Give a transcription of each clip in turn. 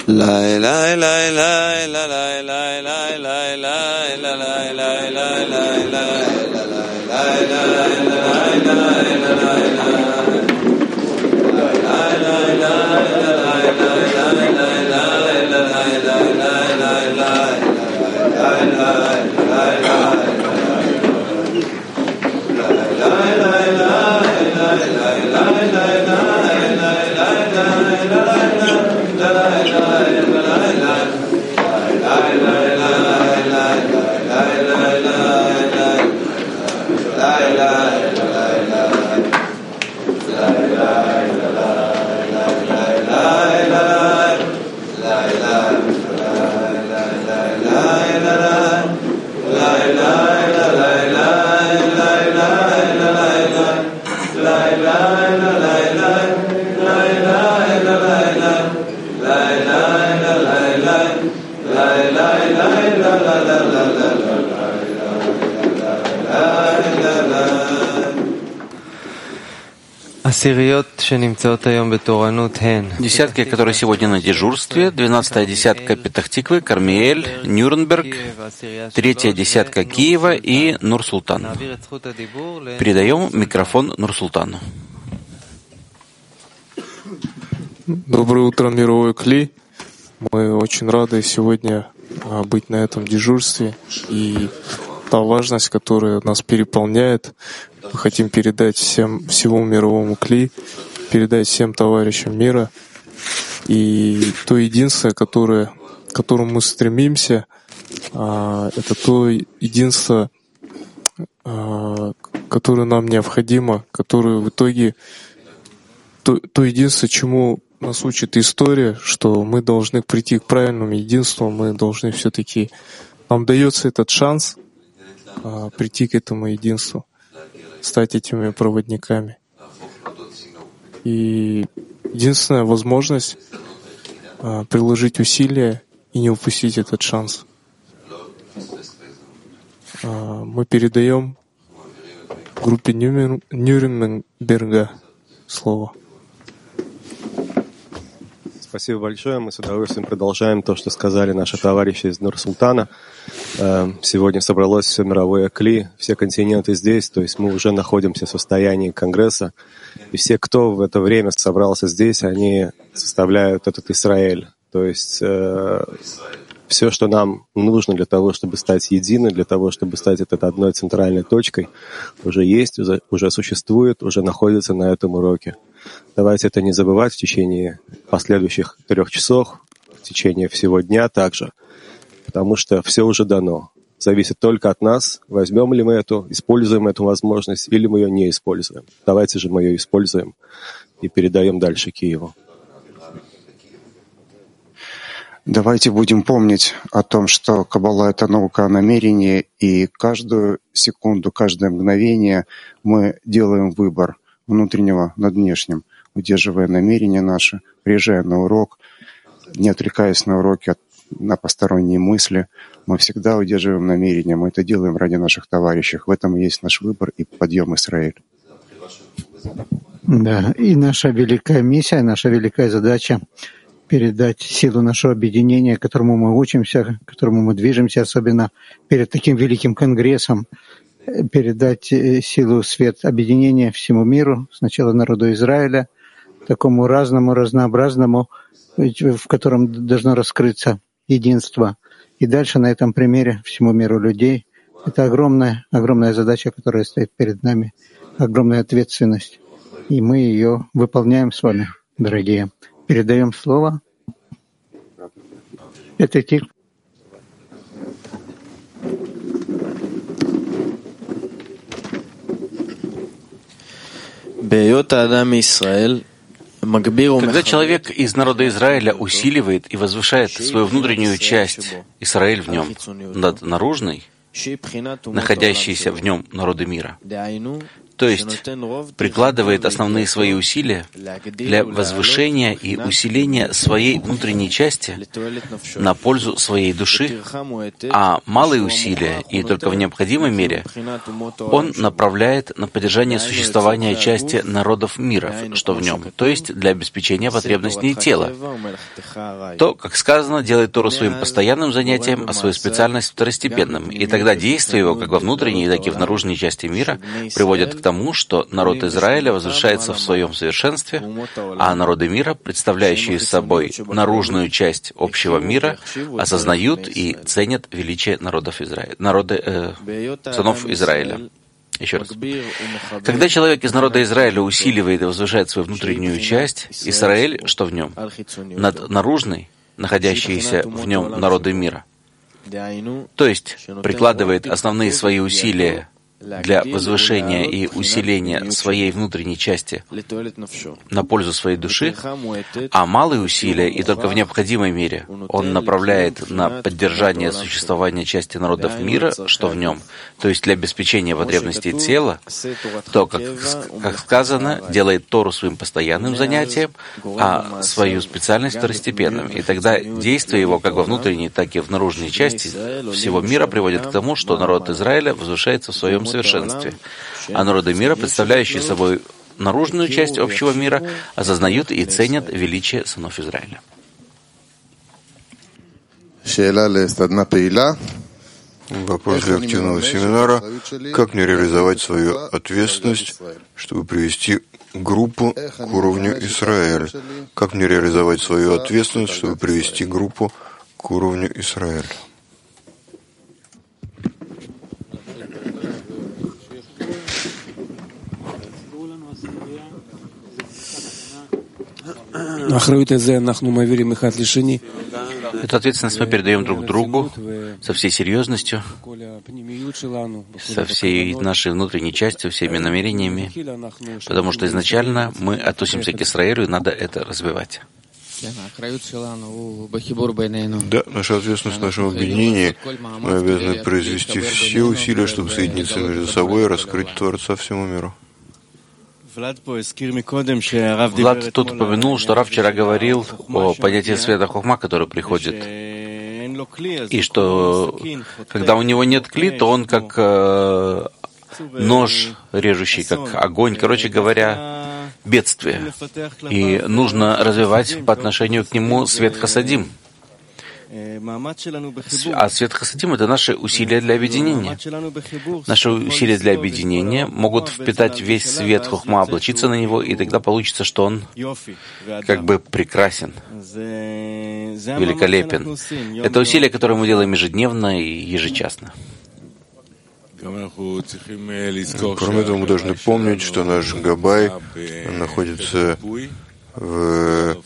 Десятки, которые сегодня на дежурстве: 12-я десятка Петах-Тиквы, Кармиэль, Нюрнберг, 3-я десятка Киева и Нур-Султан. Передаем микрофон Нур-Султану. Доброе утро, мировой Кли. Мы очень рады сегодня быть на этом дежурстве. И та важность, которая нас переполняет, мы хотим передать всему мировому Кли, передать всем товарищам мира. И то единство, к которому мы стремимся, это то единство, которое нам необходимо, которое в итоге то единство, чему нас учит история, что мы должны прийти к правильному единству, мы должны все-таки, нам дается этот шанс прийти к этому единству, стать этими проводниками. И единственная возможность приложить усилия и не упустить этот шанс. Мы передаем группе Нюрнберга слово. Спасибо большое. Мы с удовольствием продолжаем то, что сказали наши товарищи из Нур-Султана. Сегодня собралось все мировое Кли, все континенты здесь, то есть мы уже находимся в состоянии Конгресса. И все, кто в это время собрался здесь, они составляют этот Израиль. То есть все, что нам нужно для того, чтобы стать единым, для того, чтобы стать этой одной центральной точкой, уже есть, уже существует, уже находится на этом уроке. Давайте это не забывать в течение последующих 3 часов, в течение всего дня также, потому что все уже дано. Зависит только от нас, возьмем ли мы используем эту возможность, или мы ее не используем. Давайте же мы ее используем и передаем дальше Киеву. Давайте будем помнить о том, что Каббала — это наука о намерении, и каждую секунду, каждое мгновение мы делаем выбор внутреннего над внешним, удерживая намерения наши, приезжая на урок, не отвлекаясь на уроки на посторонние мысли. Мы всегда удерживаем намерения, мы это делаем ради наших товарищей. В этом и есть наш выбор и подъем Израиль. Да, и наша великая миссия, наша великая задача — передать силу нашего объединения, к которому мы учимся, к которому мы движемся, особенно перед таким великим конгрессом, передать силу, свет объединения всему миру, сначала народу Израиля, такому разному, разнообразному, в котором должно раскрыться единство. И дальше на этом примере всему миру людей. Это огромная задача, которая стоит перед нами, огромная ответственность. И мы ее выполняем с вами, дорогие. Передаем слово. Это тик. Когда человек из народа Израиля усиливает и возвышает свою внутреннюю часть, Израиль в нем, над наружной, находящейся в нем народы мира, то есть прикладывает основные свои усилия для возвышения и усиления своей внутренней части на пользу своей души, а малые усилия, и только в необходимой мере, он направляет на поддержание существования части народов мира, что в нем, то есть для обеспечения потребностей тела. То, как сказано, делает Тору своим постоянным занятием, а свою специальность второстепенным, и тогда действия его, как во внутренней, так и в наружной части мира, приводят к тому, что народ Израиля возвышается в своем совершенстве, а народы мира, представляющие собой наружную часть общего мира, осознают и ценят величие народов сынов Израиля. Еще раз. Когда человек из народа Израиля усиливает и возвышает свою внутреннюю часть, Израиль, что в нем, над наружной, находящиеся в нем народы мира, то есть прикладывает основные свои усилия для возвышения и усиления своей внутренней части на пользу своей души, а малые усилия, и только в необходимой мере, он направляет на поддержание существования части народов мира, что в нем, то есть для обеспечения потребностей тела, то, как сказано, делает Тору своим постоянным занятием, а свою специальность второстепенным. И тогда действия его, как во внутренней, так и в наружной части всего мира, приводят к тому, что народ Израиля возвышается в своем совершенстве, а народы мира, представляющие собой наружную часть общего мира, осознают и ценят величие сынов Израиля. Вопрос для активного семинара. Как мне реализовать свою ответственность, чтобы привести группу к уровню Израиль? Как мне реализовать свою ответственность, чтобы привести группу к уровню Израиль? Эту ответственность мы передаем друг другу со всей серьезностью, со всей нашей внутренней частью, всеми намерениями, потому что изначально мы относимся к Израилю, и надо это развивать. Да, наша ответственность в нашем объединении. Мы обязаны произвести все усилия, чтобы соединиться между собой и раскрыть Творца всему миру. Влад тут упомянул, что Рав вчера говорил о понятии света хохма, который приходит, и что когда у него нет кли, то он как нож режущий, как огонь, короче говоря, бедствие. И нужно развивать по отношению к нему свет хасадим. А свет хасадим — это наши усилия для объединения. Наши усилия для объединения могут впитать весь свет хохма, облачиться на него, и тогда получится, что он как бы прекрасен, великолепен. Это усилия, которые мы делаем ежедневно и ежечасно. Кроме того, мы должны помнить, что наш Габай находится в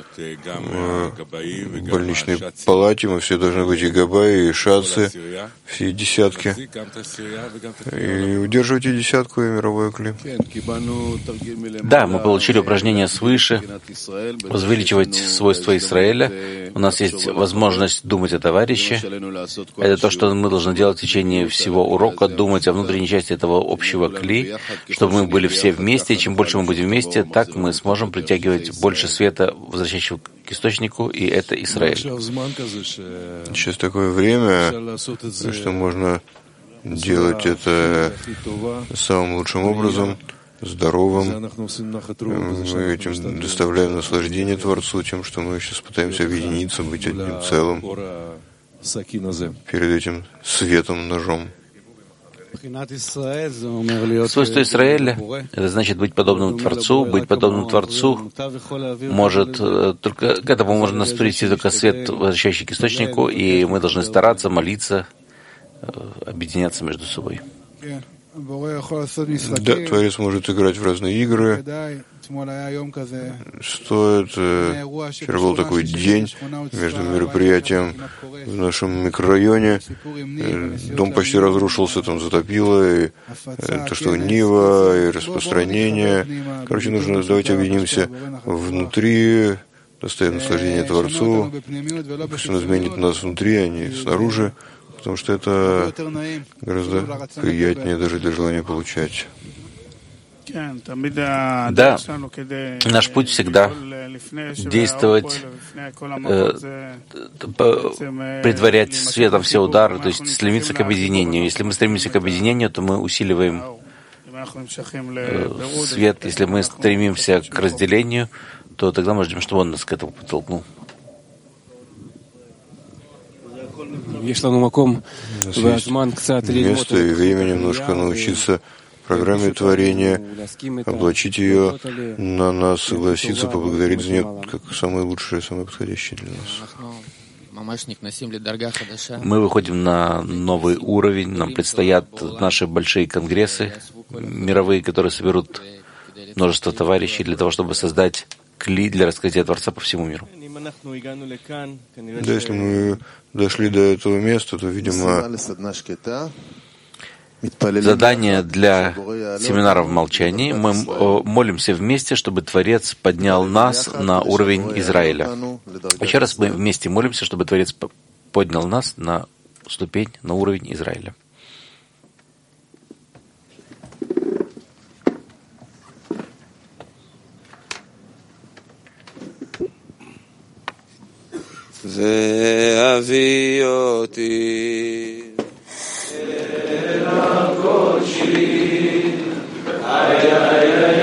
больничной палате. Мы все должны быть и Габай, и Шацы, все десятки. И удерживать и десятку, и мировое кли. Да, мы получили упражнение свыше, возвеличивать свойства Израиля. У нас есть возможность думать о товарище. Это то, что мы должны делать в течение всего урока, думать о внутренней части этого общего кли, чтобы мы были все вместе. И чем больше мы будем вместе, так мы сможем притягивать больше света, возвращающего к источнику, и это Израиль. Сейчас такое время, что можно делать это самым лучшим образом, здоровым. Мы этим доставляем наслаждение Творцу, тем, что мы сейчас пытаемся объединиться, быть одним целым перед этим светом, ножом. Свойство Израиля — это значит быть подобным Творцу. Быть подобным Творцу может только, к этому может нас привести только свет, возвращающий к источнику, и мы должны стараться, молиться, объединяться между собой. Да, Творец может играть в разные игры. Вчера был такой день между мероприятием в нашем микрорайоне. Дом почти разрушился, там затопило, и то, что Нива, и распространение. Короче, нужно, давайте объединимся внутри, доставим наслаждение Творцу. Пусть Он изменит нас внутри, а не снаружи, потому что это гораздо приятнее даже для желания получать. Да, наш путь всегда действовать, предварять светом все удары, то есть стремиться к объединению. Если мы стремимся к объединению, то мы усиливаем свет. Если мы стремимся к разделению, то тогда мы ждем, чтобы он нас к этому подтолкнул. Есть место и время немножко научиться программе творения, облачить ее на нас, согласиться, поблагодарить за нее как самое лучшее, самое подходящее для нас. Мы выходим на новый уровень, нам предстоят наши большие конгрессы мировые, которые соберут множество товарищей для того, чтобы создать кли для раскрытия Творца по всему миру. Да, если мы дошли до этого места, то, видимо, задание для семинара в молчании. Мы молимся вместе, чтобы Творец поднял нас на уровень Израиля. Еще раз мы вместе молимся, чтобы Творец поднял нас на ступень, на уровень Израиля. Ay, ay, ay.